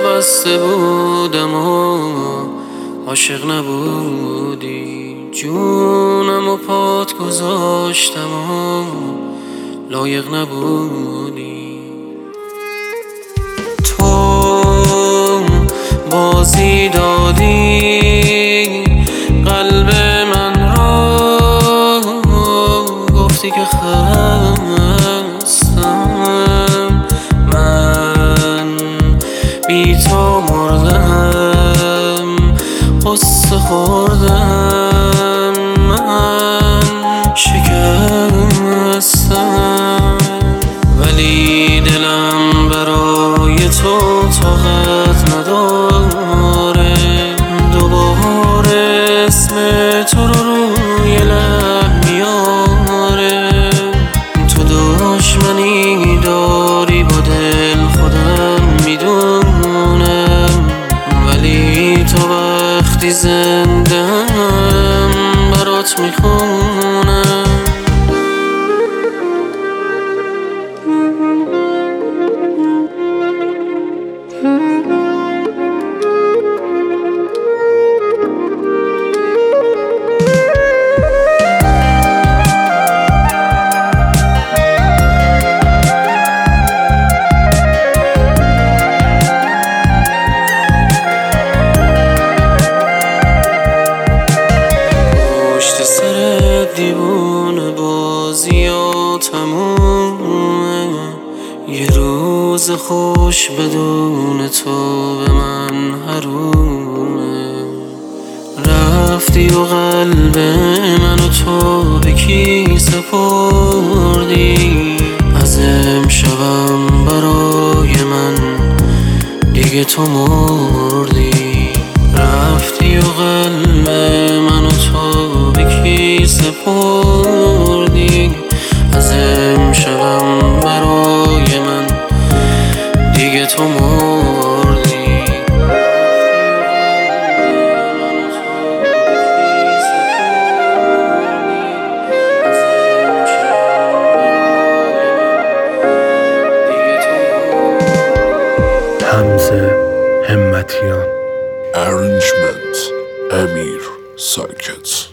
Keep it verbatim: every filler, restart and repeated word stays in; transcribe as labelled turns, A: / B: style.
A: بسته بودم و عاشق نبودی، جونم و پات گذاشتم و لایق نبودی. تو بازی دادی قلب من را، گفتی که خستم، من بی تو مردم، قصه خوردم، من شکستم، ولی دلم برای تو طاقت نداره دوباره اسم تو رو روی لب میاره. تو دشمنی داری با دل خودم میدونم، ولی تو وقتی زندم برات میخونم. دیوونه بازی و تمومه، یه روز خوش بدون تو به من حرومه. رفتی و قلب منو تو به کی سپردی، از امشبم برای من دیگه تو مردی. رفتی و قلب منو تو به کی سپردی، از امشبم برای من دیگه تو مردی.
B: حمزه همتیان.
C: Arrangement امیر ساکت.